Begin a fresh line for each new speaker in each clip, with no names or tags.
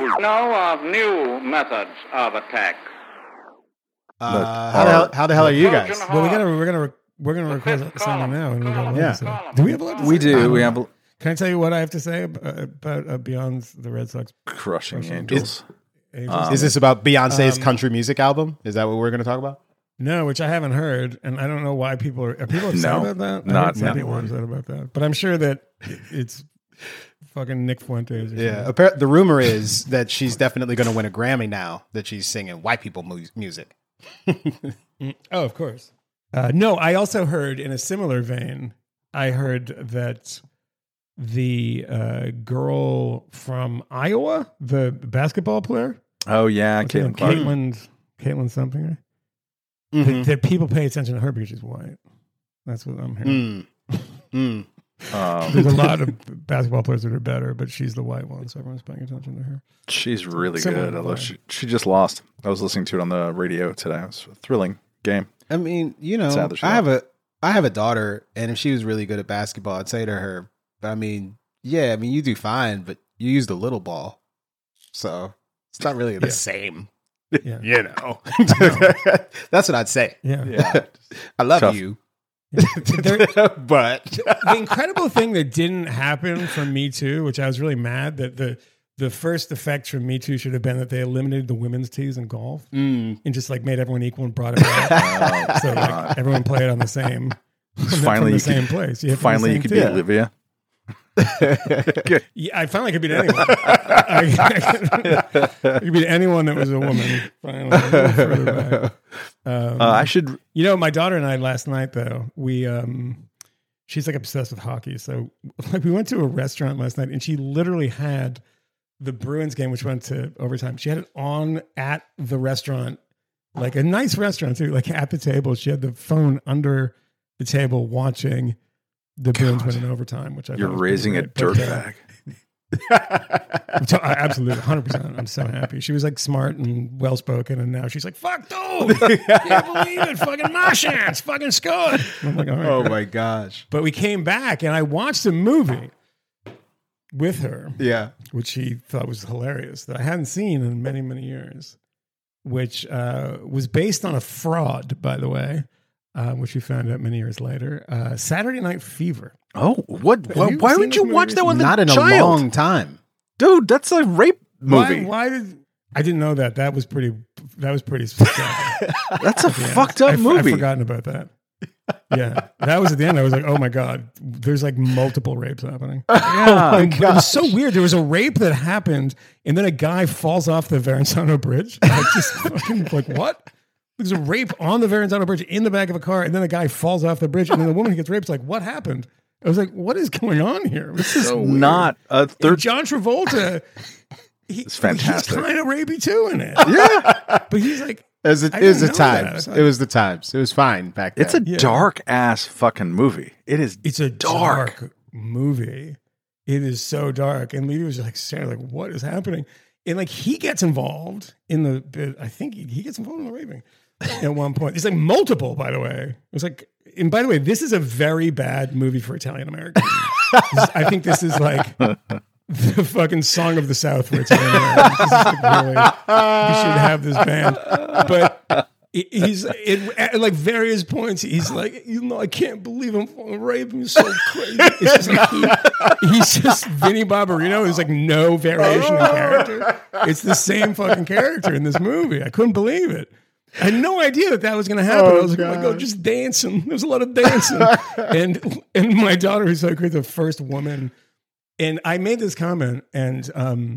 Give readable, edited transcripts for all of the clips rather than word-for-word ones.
know of new methods of attack.
How the hell are you guys?
Well, we're gonna record something now, and we got
Yeah.
Do we have a lot to say?
We do. We have
Can I tell you what I have to say about Beyond the Red Sox?
Crushing Angels.
Is this about Beyonce's country music album? Is that what we're going to talk about?
No, which I haven't heard, and I don't know why people are people upset
No,
about that.
not
people
anyone.
upset about that, but I'm sure that it's fucking Nick Fuentes. Or
Yeah.
something.
The rumor is that she's definitely going to win a Grammy now that she's singing white people music.
Oh, of course. No, I also heard in a similar vein. I heard that the girl from Iowa, the basketball player.
Oh yeah, Caitlin Clark.
Caitlin something. Right?
Mm-hmm.
That people pay attention to her because she's white. That's what I'm hearing. There's a lot of basketball players that are better, but she's the white one, so everyone's paying attention to her.
She's really
Similar
good. Although
play.
she just lost. I was listening to it on the radio today. It was a thrilling game.
I mean,
Sad that she
I have a daughter, and if she was really good at basketball, I'd say to her, I mean, you do fine, but you use the little ball. So it's not really the same.
Yeah.
That's what I'd say.
Yeah.
I love
Tough.
you.
But the incredible thing that didn't happen from Me Too, which I was really mad that the first effect from Me Too should have been that they eliminated the women's tees in golf and just like made everyone equal and brought it back. So like everyone played on the same
Finally,
from the same place. You
Finally, you could beat Olivia.
Yeah, I finally could beat anyone. I could beat anyone that was a woman. Finally, a little further back.
I should.
My daughter and I last night though she's like obsessed with hockey. So like we went to a restaurant last night and she literally had the Bruins game, which went to overtime. She had it on at the restaurant, like a nice restaurant too, like at the table. She had the phone under the table watching the Bruins win in overtime, which I
You're
thought was
raising a
pretty great.
dirtbag.
Absolutely, 100%. I'm so happy. She was like smart and well spoken, and now she's like, "Fuck, dude! Can't believe it! Fucking Marchand's fucking scored!" I'm like, "All right."
Oh
great."
my gosh.
But we came back, and I watched a movie with her,
Yeah.
which she thought was hilarious that I hadn't seen in many, many years, which was based on a fraud, by the way, which we found out many years later. Saturday Night Fever.
Oh, what?
Have you
Why
seen
would
this
you
movie
watch that with
Not
a
in a
child?
long time.
Dude, that's a rape movie.
Why did I didn't know that? That was pretty specific.
That's a fucked up movie.
I've forgotten about that. Yeah, that was at the end. I was like, "Oh my god!" There's like multiple rapes happening.
Yeah.
It was so weird. There was a rape that happened, and then a guy falls off the Verrazano Bridge. Like, just fucking like what? There's a rape on the Verrazano Bridge in the back of a car, and then a guy falls off the bridge, and then the woman who gets raped is like, "What happened?" I was like, "What is going on here?" This is weird.
Not a
And
third.
John Travolta.
It's fantastic.
He's kind of rapey too in it.
Yeah,
But he's like,
It was
I
the
didn't know
times.
that.
It was the times. It was fine back then.
it's a dark ass fucking movie. It is.
it's a dark movie. It is so dark. And Levy was like staring like, what is happening? And like he gets involved in the I think he gets involved in the raping at one point. It's like multiple, by the way. It was like, and by the way, this is a very bad movie for Italian Americans. I think this is like the fucking Song of the South for Italian Americans. This is like really, we should have this band. But he's at like various points. He's like, I can't believe I'm falling rape. I'm so crazy. It's just like he's just Vinnie Barbarino. There's like no variation in character. It's the same fucking character in this movie. I couldn't believe it. I had no idea that was going to happen. I was like, oh my God, just dancing. There was a lot of dancing. and my daughter is so great, the first woman. And I made this comment, and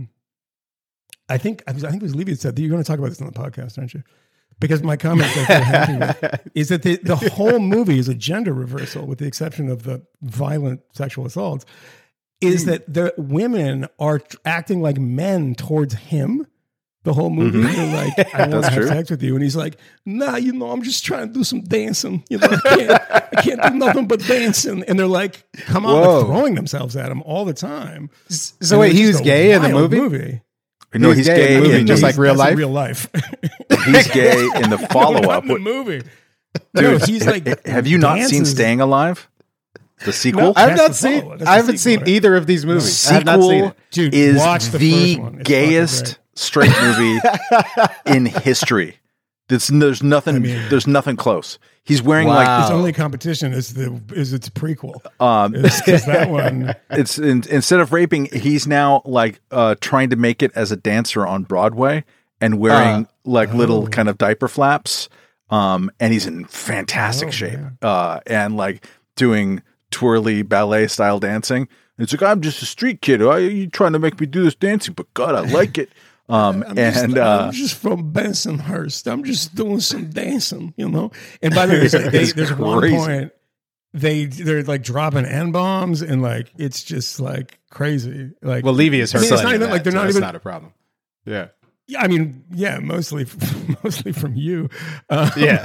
I think it was Levy that said that you're going to talk about this on the podcast, aren't you? Because my comment is that the whole movie is a gender reversal, with the exception of the violent sexual assaults. Is that the women are acting like men towards him the whole movie? They're like, I want to have sex with you, and he's like, nah, I'm just trying to do some dancing. I can't do nothing but dancing. And they're like, come on, they're throwing themselves at him all the time.
So wait, he was gay in the movie?
No, he's gay
in the movie,
in
just
the-
like real
That's
life.
Real life.
He's gay in the follow
Not
up.
in the movie.
Dude,
He's like,
have you not seen
dances.
Staying Alive? The sequel.
I've not
That's the
seen.
follow-up. That's the
I haven't
sequel,
seen
right?
either of these movies. I have not seen it.
Dude,
is
watch the
the
first one. It's fucking
gayest
great.
straight movie in history. There's nothing.
I mean-
there's nothing close. He's wearing
Wow.
Its only competition is its prequel.
like
Because that one,
instead of raping, he's now like trying to make it as a dancer on Broadway and wearing like little kind of diaper flaps. And he's in fantastic shape. And like doing twirly ballet style dancing. It's like, I'm just a street kid. Why are you trying to make me do this dancing? But God, I like it.
I'm just from Bensonhurst. I'm just doing some dancing, you know. And by the way, there's one
crazy.
point they're like dropping N bombs and like it's just like crazy. Like,
Well, Levy is her
I mean,
son.
it's not
in
even
that,
like they're
so
not
that's
even.
not a problem. Yeah.
Yeah, I mean, yeah, mostly from you.
Yeah.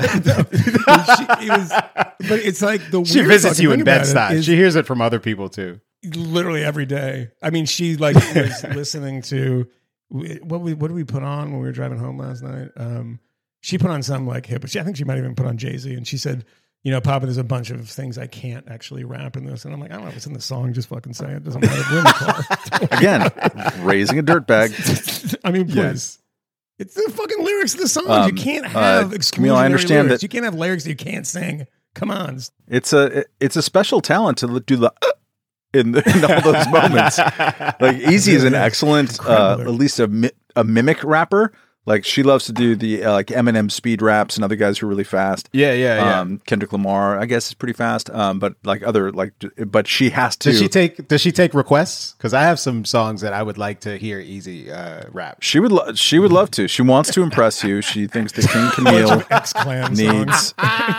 But it's like the
She
weird
visits
fucking
you
thing
in
about it
Bed-Stuy.
is
She hears it from other people too.
literally every day. I mean, she like was listening to what did we put on when we were driving home last night? She put on some like hip. I think she might even put on Jay-Z, and she said, "You know, Papa, there's a bunch of things I can't actually rap in this." And I'm like, I don't know if it's in the song. Just fucking say it. Doesn't matter. We're in the car.
Again, raising a dirtbag.
I mean, please.
Yes.
It's the fucking lyrics of the song. You can't have exclusionary
Camille, I understand
lyrics.
that-
You can't have lyrics that you can't sing. Come on.
It's a special talent to do the in all those moments. Like Easy is an excellent,
Incredible.
at least a mimic rapper. Like she loves to do the like Eminem speed raps and other guys who are really fast.
Yeah.
Kendrick Lamar, I guess, is pretty fast. But like other like, but she has to.
Does she take requests? Because I have some songs that I would like to hear Easy rap.
She would love to. She wants to impress you. She thinks that King Camille
X-Clan
needs.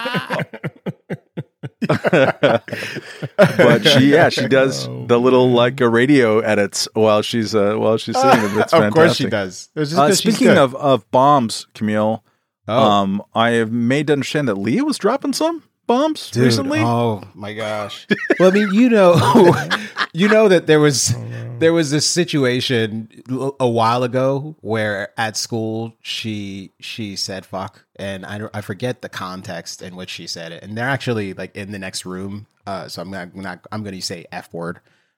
But she does the little like radio edits while she's singing. It's fantastic.
Of course she does. It's just 'cause she's
Speaking
good.
of bombs, Camille,
Oh.
I have made to understand that Leah was dropping some bombs
Dude,
recently.
oh my gosh. Well, I mean, you know that there was this situation a while ago where at school she said fuck, and I forget the context in which she said it, and they're actually like in the next room. So I'm going to say F word.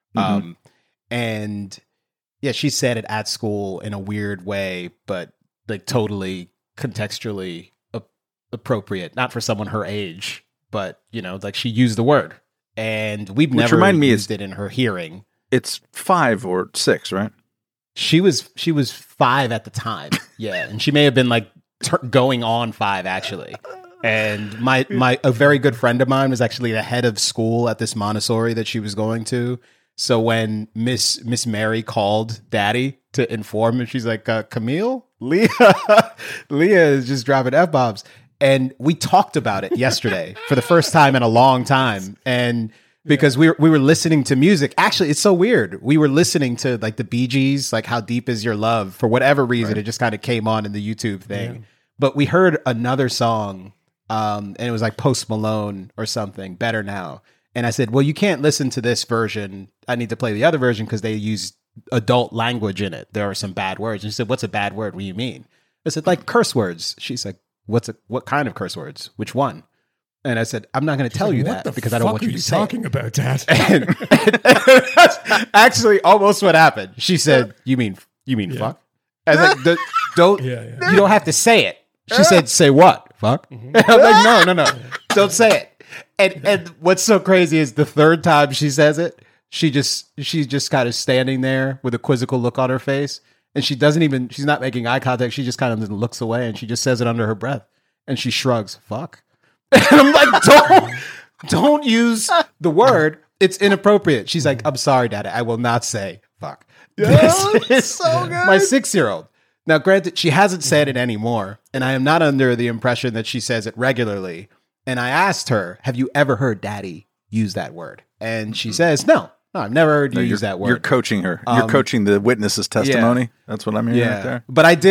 And yeah, she said it at school in a weird way, but like totally contextually appropriate, not for someone her age, but you know, like she used the word, and we've
Which
never
remind me
used it in her hearing.
It's 5 or 6, right?
She was 5 at the time, yeah, and she may have been like going on 5 actually. And a very good friend of mine was actually the head of school at this Montessori that she was going to. So when Miss Mary called Daddy to inform him, she's like, Camille, Leah is just dropping F-bombs. And we talked about it yesterday for the first time in a long time. And because we were listening to music. Actually, it's so weird. We were listening to like the Bee Gees, like How Deep Is Your Love? For whatever reason, it just kind of came on in the YouTube thing. Yeah. But we heard another song, and it was like Post Malone or something, Better Now. And I said, well, you can't listen to this version. I need to play the other version because they use adult language in it. There are some bad words. And she said, what's a bad word? What do you mean? I said, like curse words. She's like, what kind of curse words? Which one? And I said, I'm not going to tell you that because I don't want you to say it.
What are you talking about, Dad?
And that's actually almost what happened. She said, you mean fuck? I was like, don't, you don't have to say it. She said, say what? Fuck? I'm like, no. Don't say it. And what's so crazy is the third time she says it, she's just kind of standing there with a quizzical look on her face. And she's not making eye contact. She just kind of looks away and she just says it under her breath. And she shrugs, fuck. And I'm like, don't use the word. It's inappropriate. She's like, I'm sorry, Dad. I will not say fuck. This is so good. My 6-year-old. Now, granted, she hasn't said it anymore. And I am not under the impression that she says it regularly. And I asked her, have you ever heard Daddy use that word? And she says, no, I've never heard you use that word.
You're coaching her. You're coaching the witness's testimony. Yeah. That's what I'm hearing right there.
But I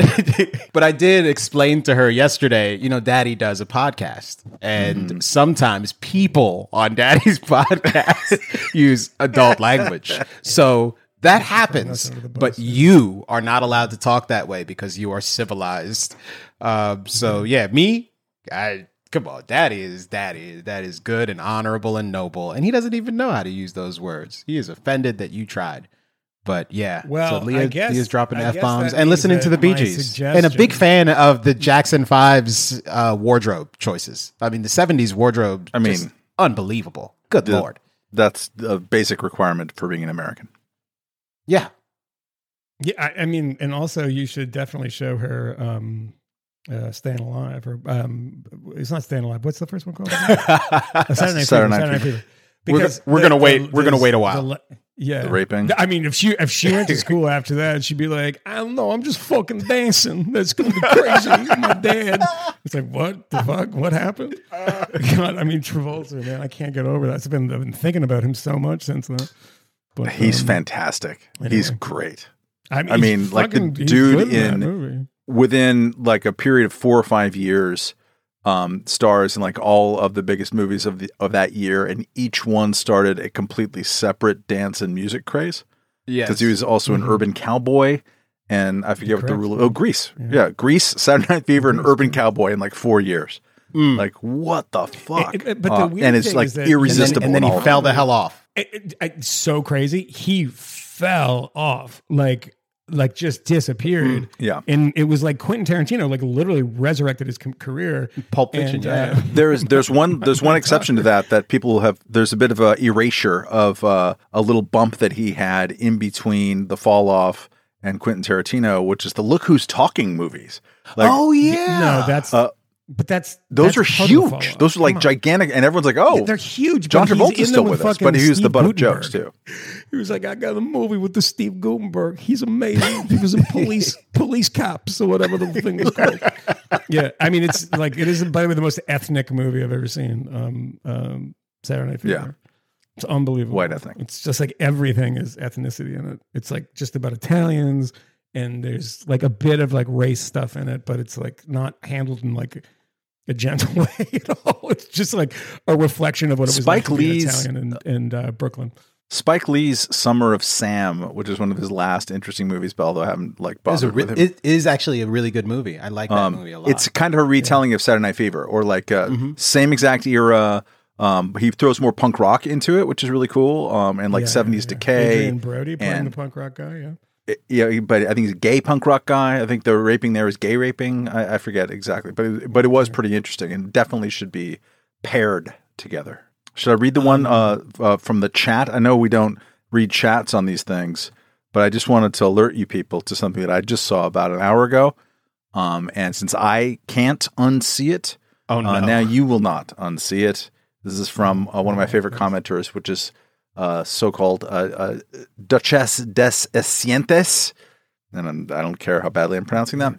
did explain to her yesterday, Daddy does a podcast. And sometimes people on Daddy's podcast use adult language. So that happens. But you are not allowed to talk that way because you are civilized. So yeah, me, Come on, daddy is good and honorable and noble, and he doesn't even know how to use those words. He is offended that you tried. But yeah,
well,
so
Leah's
dropping
I guess
F-bombs
that
and
means
listening to the
that
Bee
my
Gees, and a big
suggestion-
fan of the Jackson 5's wardrobe choices. I mean, the 70s wardrobe, just unbelievable. Good Lord.
That's a basic requirement for being an American.
Yeah.
Yeah, I mean, and also you should definitely show her Staying Alive, or it's not Staying Alive. What's the first one called? Saturday Night Fever. Because
we're gonna wait. We're gonna wait a while.
Yeah,
The raping.
I mean, if she went to school after that, she'd be like, I don't know, I'm just fucking dancing. That's gonna be crazy. My dad. It's like, what the fuck? What happened? God, I mean, Travolta, man, I can't get over that. I've been thinking about him so much since then. But
He's fantastic.
anyway.
He's great.
I
mean, like the
he's
dude
good that
in
movie.
within like a period of 4 or 5 years, stars in like all of the biggest movies of that year, and each one started a completely separate dance and music craze.
Yes.
Because he was also an urban cowboy, and I forget what the rule. Oh, Grease. Yeah, Grease, Saturday Night Fever, and Urban Cowboy in like 4 years. Like what the fuck?
But the weird
and it's
thing
like
is that-
irresistible.
and then
in
he
all
fell
of
the
them.
hell off.
It's so crazy. He fell off, like just disappeared.
Yeah.
And it was like Quentin Tarantino, like literally resurrected his career.
Pulp Fiction,
And,
There's one exception to that people have. There's a bit of a erasure of a little bump that he had in between the fall off and Quentin Tarantino, which is the Look Who's Talking movies. Like,
no, that's
those are
total
huge.
follow-up.
Those are like
Come on.
gigantic, and everyone's like, "Oh,
They're huge.
John
but he's
Travolta's
in
still
them
with us,"
fucking
but he was the
Steve
butt of
Guttenberg.
jokes too.
He was like, I got a movie with the Steve Gutenberg. He's amazing. He was in police cops or whatever the thing was called. Yeah, I mean, it's like it is by the way the most ethnic movie I've ever seen. Saturday Night Fever.
Yeah.
It's unbelievable.
White ethnic.
It's just like everything is ethnicity in it. It's like just about Italians, and there's like a bit of like race stuff in it, but it's like not handled in like a gentle way at all. It's just like a reflection of what it was like
Spike
to be an
Lee's-
Italian in Brooklyn.
Spike Lee's Summer of Sam, which is one of his last interesting movies, but although I haven't like bothered with him.
It is actually a really good movie. I like that movie a lot.
It's kind of a retelling of Saturday Night Fever, or like same exact era. He throws more punk rock into it, which is really cool. And like 70s decay.
Adrian Brody playing
and-
the punk rock guy. Yeah.
Yeah, but I think he's a gay punk rock guy. I think the raping there is gay raping. I forget exactly, but it was pretty interesting and definitely should be paired together. Should I read the one from the chat? I know we don't read chats on these things, but I just wanted to alert you people to something that I just saw about an hour ago. And since I can't unsee it, now you will not unsee it. This is from one of my favorite commenters, which is so-called Duchess des Asientes, and I don't care how badly I'm pronouncing that.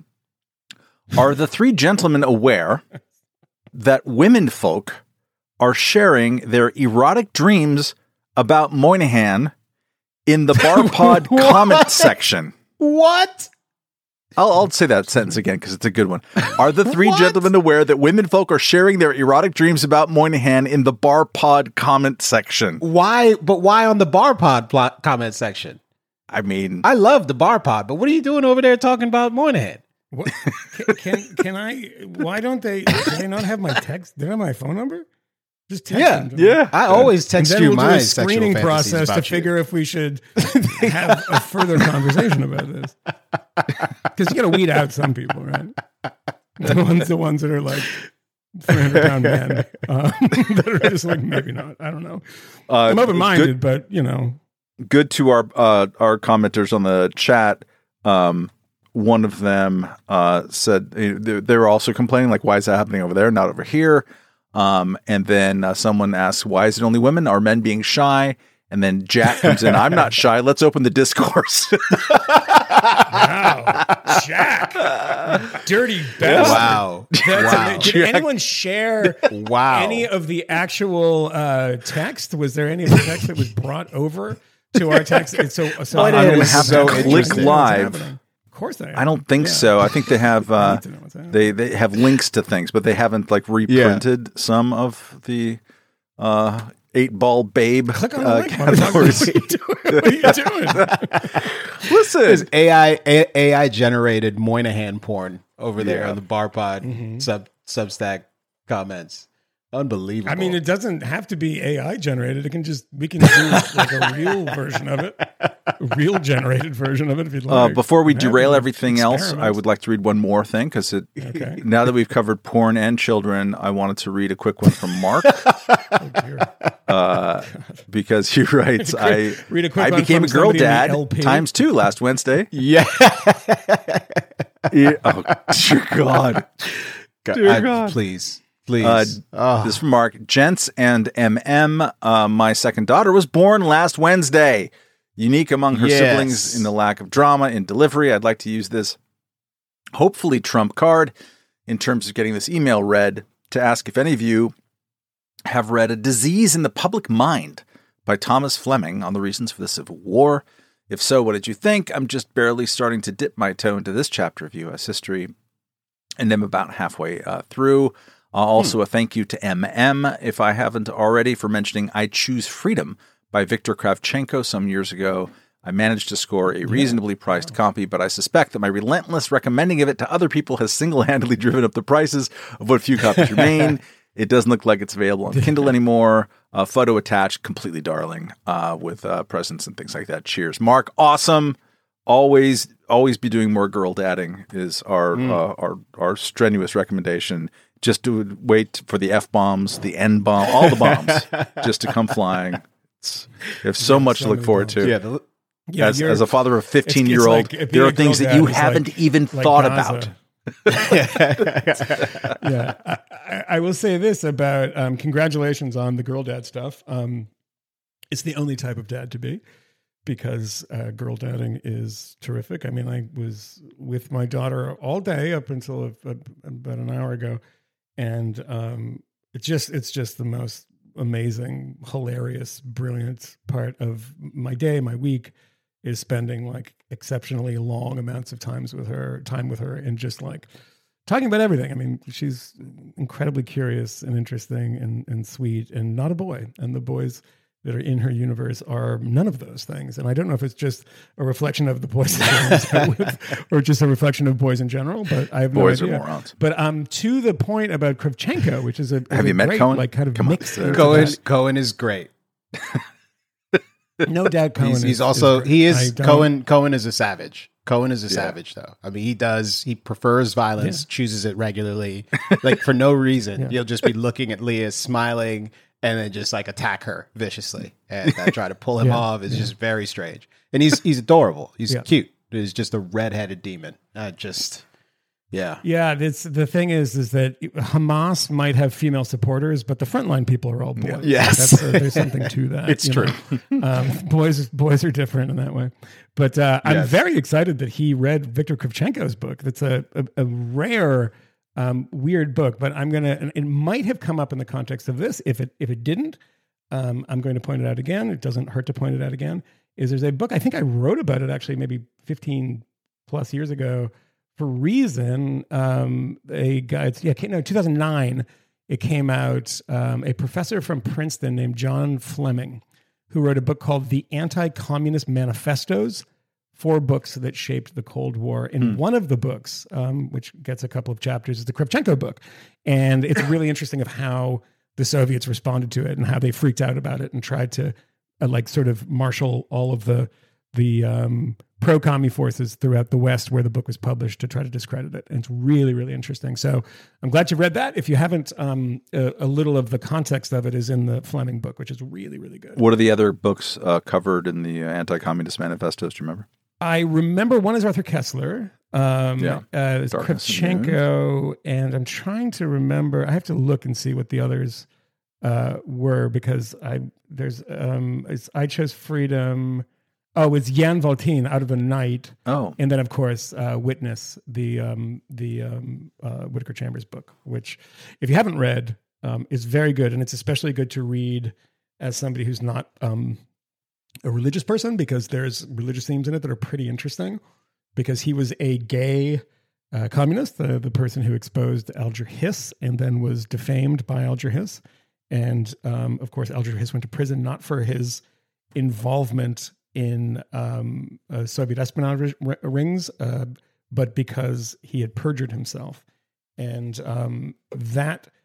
Are the three gentlemen aware that women folk are sharing their erotic dreams about Moynihan in the Bar Pod comment section?
what?
I'll say that sentence again because it's a good one. Are the three
What?
gentlemen aware that women folk are sharing their erotic dreams about Moynihan in the Bar Pod comment section?
Why? But why on the Bar Pod comment section?
I mean,
I love the Bar Pod, but what are you doing over there talking about Moynihan?
What, can I? Why don't they? Do they not have my text? They don't have my phone number. Just text them to me.
I always
And
text
then
you
we'll do
my
a
sexual
screening
fantasies
process to
about you.
figure if we should have a further conversation about this. Because you got to weed out some people, right? The ones that are like 300-pound men that are just like maybe not. I don't know. I'm open-minded, but you know,
good to our commenters on the chat. One of them said they're also complaining, like, why is that happening over there, not over here? And then someone asks, why is it only women? Are men being shy? And then Jack comes in. I'm not shy. Let's open the discourse.
wow, Jack, dirty bastard.
Wow. Wow.
Did anyone share
Wow.
any of the actual text? Was there any of the text that was brought over to our text? And so
Moynihan
I'm going
is
to have
so
to click
interesting.
live.
Of course they.
I don't think so. I think they have
need to know what's happening.
they have links to things, but they haven't like reprinted some of the 8-ball babe
Click on the link.
categories.
What are you doing?
Listen,
There's AI generated Moynihan porn over there on the Bar Pod Substack comments. Unbelievable.
I mean, it doesn't have to be AI generated. We can do like a real version of it, a real generated version of it if you'd like.
Before we derail everything else, I would like to read one more thing because now that we've covered porn and children, I wanted to read a quick one from Mark. Because he writes, I became a girl dad ×2 last Wednesday.
Yeah.
Oh, dear God.
Dear God. Please.
This is from Mark. Gents and my second daughter was born last Wednesday. Unique among her siblings in the lack of drama in delivery. I'd like to use this hopefully trump card in terms of getting this email read to ask if any of you have read A Disease in the Public Mind by Thomas Fleming on the reasons for the Civil War. If so, what did you think? I'm just barely starting to dip my toe into this chapter of U.S. history, and I'm about halfway through. Also, a thank you to MM, if I haven't already, for mentioning I Choose Freedom by Viktor Kravchenko some years ago. I managed to score a reasonably priced copy, but I suspect that my relentless recommending of it to other people has single-handedly driven up the prices of what few copies remain. It doesn't look like it's available on Kindle anymore. Photo attached, completely darling, with presents and things like that. Cheers. Mark, awesome. Always be doing more girl dadding is our strenuous recommendation. Just to wait for the F-bombs, the N-bomb, all the bombs just to come flying. You have so much to look forward to. As a father of a 15-year-old, there are things that you haven't even thought about.
I will say this about congratulations on the girl dad stuff. It's the only type of dad to be, because girl dadding is terrific. I mean, I was with my daughter all day up until about an hour ago. And it's just the most amazing, hilarious, brilliant part of my day, my week, is spending like exceptionally long amounts of time with her, and just like talking about everything. I mean, she's incredibly curious and interesting and sweet, and not a boy. And the boys that are in her universe are none of those things. And I don't know if it's just a reflection of the boys or just a reflection of boys in general, but I have no idea.
Boys are morons.
But to the point about Kravchenko, which is
have you met
great,
Cohen?
Like kind of mixed.
Cohen is great.
No doubt Cohen
Cohen is a savage. Cohen is a savage, though. I mean, he prefers violence, chooses it regularly, like for no reason. You'll just be looking at Leah smiling, and then just like attack her viciously and try to pull him off. It's just very strange. And he's adorable. He's cute. He's just a redheaded demon.
Yeah. The thing is that Hamas might have female supporters, but the frontline people are all boys.
Yes.
There's something to that.
It's true.
Boys are different in that way. But I'm very excited that he read Viktor Kravchenko's book. That's a rare, weird book, but it might have come up in the context of this. If it didn't, I'm going to point it out again. It doesn't hurt to point it out again. There's a book, I think I wrote about it actually maybe 15 plus years ago for Reason. 2009, it came out. A professor from Princeton named John Fleming, who wrote a book called The Anti-Communist Manifestos, 4 books that shaped the Cold War. And one of the books, which gets a couple of chapters, is the Kravchenko book. And it's really interesting of how the Soviets responded to it and how they freaked out about it and tried to sort of marshal all of the pro-commie forces throughout the West where the book was published to try to discredit it. And it's really, really interesting. So I'm glad you read that. If you haven't, a little of the context of it is in the Fleming book, which is really, really good.
What are the other books covered in the Anti-Communist Manifestos? Do you remember?
I remember one is Arthur Kessler. It's Kravchenko, and I'm trying to remember. I have to look and see what the others were, because I Chose Freedom. Oh, it's Jan Valtin, Out of the Night.
Oh,
and then of course Witness, the Whittaker Chambers book, which if you haven't read, is very good, and it's especially good to read as somebody who's not a religious person, because there's religious themes in it that are pretty interesting. Because he was a gay communist, the person who exposed Alger Hiss and then was defamed by Alger Hiss. And of course, Alger Hiss went to prison not for his involvement in Soviet espionage rings, but because he had perjured himself. And that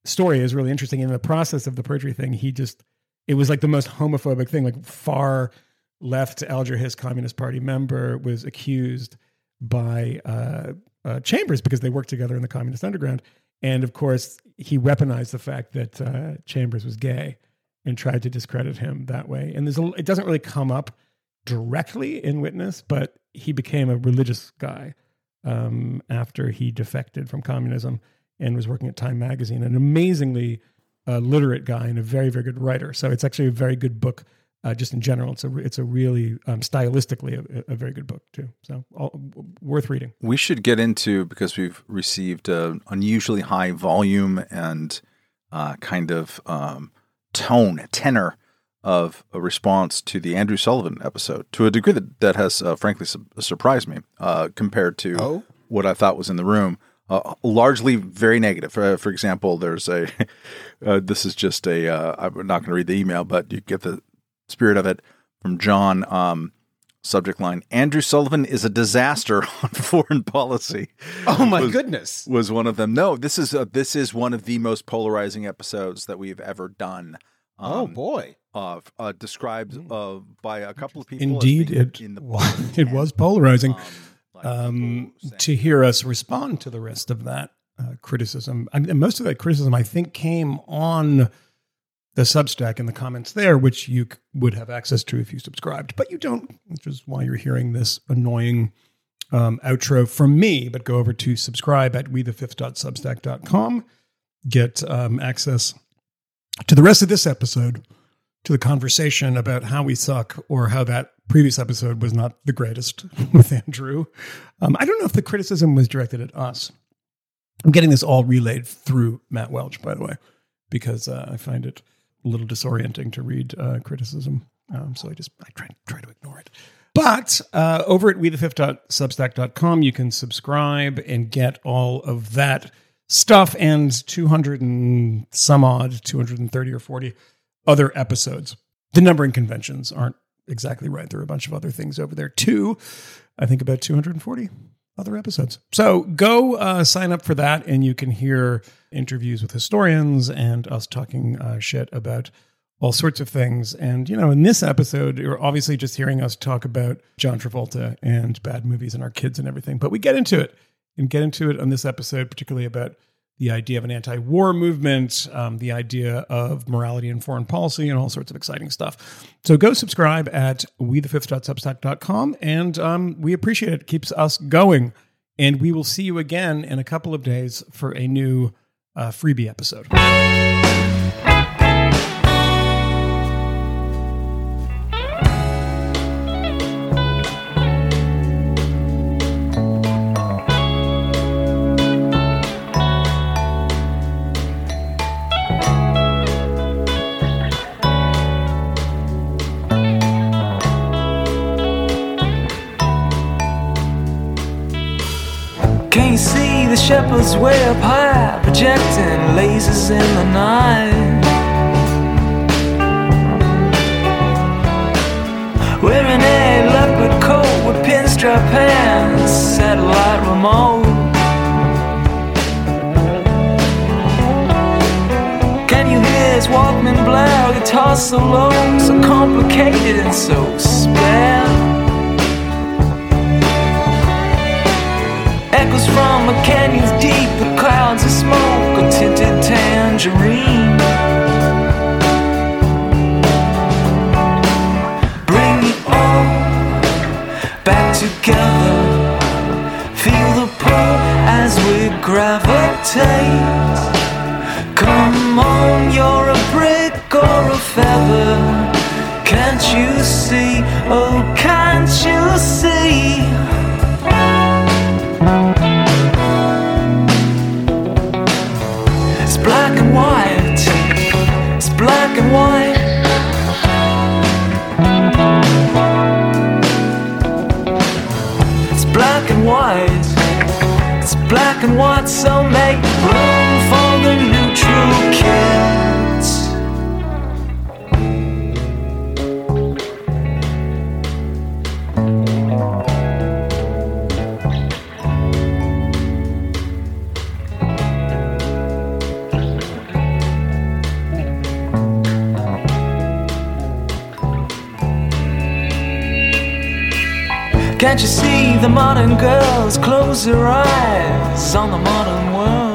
story is really interesting. In the process of the perjury thing, it was like the most homophobic thing. Like far left Alger Hiss Communist Party member was accused by Chambers because they worked together in the Communist Underground. And of course, he weaponized the fact that Chambers was gay and tried to discredit him that way. And it doesn't really come up directly in Witness, but he became a religious guy after he defected from communism and was working at Time Magazine. An amazingly literate guy and a very, very good writer. So it's actually a very good book. Just in general, it's a really stylistically a very good book too. So worth reading.
We should get into, because we've received an unusually high volume and kind of tenor of a response to the Andrew Sullivan episode to a degree that has frankly surprised me compared to what I thought was in the room. Largely very negative. For example, there's this is just I'm not going to read the email, but you get the spirit of it from John. Subject line: Andrew Sullivan is a disaster on foreign policy.
Oh my goodness!
Was one of them? No, this is one of the most polarizing episodes that we've ever done.
Oh boy!
Described by a couple of people.
Indeed, it was polarizing. To hear us respond to the rest of that criticism, and most of that criticism, I think, came on the Substack in the comments there, which you would have access to if you subscribed, but you don't, which is why you're hearing this annoying outro from me. But go over to subscribe at wethefifth.substack.com, get access to the rest of this episode, to the conversation about how we suck or how that previous episode was not the greatest with Andrew. I don't know if the criticism was directed at us. I'm getting this all relayed through Matt Welch, by the way, because I find it a little disorienting to read criticism. So I try to ignore it. But over at wethefifth.substack.com, you can subscribe and get all of that stuff and 230 or 40 other episodes. The numbering conventions aren't exactly right. There are a bunch of other things over there too. I think about 240 other episodes. So go sign up for that, and you can hear interviews with historians and us talking shit about all sorts of things. And, in this episode, you're obviously just hearing us talk about John Travolta and bad movies and our kids and everything. But we get into it on this episode, particularly about the idea of an anti-war movement, the idea of morality and foreign policy, and all sorts of exciting stuff. So go subscribe at wethefifth.substack.com, and we appreciate it. It keeps us going. And we will see you again in a couple of days for a new freebie episode.
The shepherds way up high, projecting lasers in the night. Wearing a leopard coat with pinstripe hands, satellite remote. Can you hear his Walkman blare? Guitar so low, so complicated and so spare. Echoes from a canyon's deep, the clouds of smoke, a tinted tangerine. Bring it all back together. Feel the pull as we gravitate. Come on, you're a brick or a feather. Can't you see? Oh, can't you see? It's black and white. It's black and white. It's black and white. It's black and white. So make room for the neutral kids. Can't you see the modern girls close their eyes on the modern world?